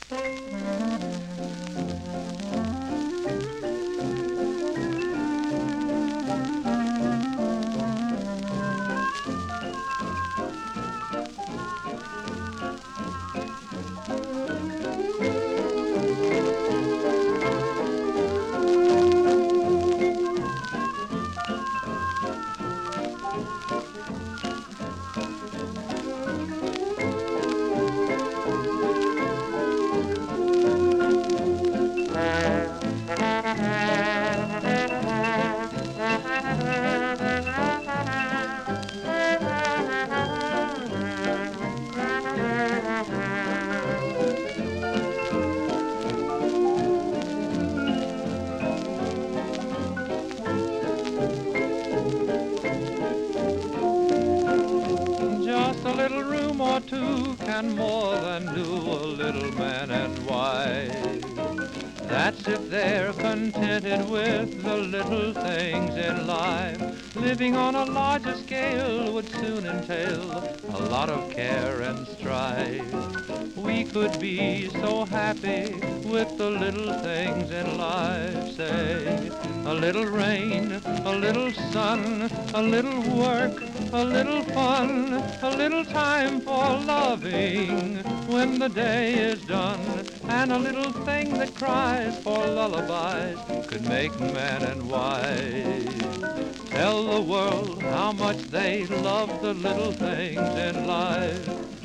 Just a little room or two can more than do a little man and wife. That's if they're contented with the little things in life. Living on a larger scale would soon entail a lot of care and strife. We could be so happy with the little things in life, say, a little rain, a little sun, a little work, a little fun, a little time for loving when the day is done, and a little thing that cries for lullabies could make man and wife. Tell the world how much they love the little things in life.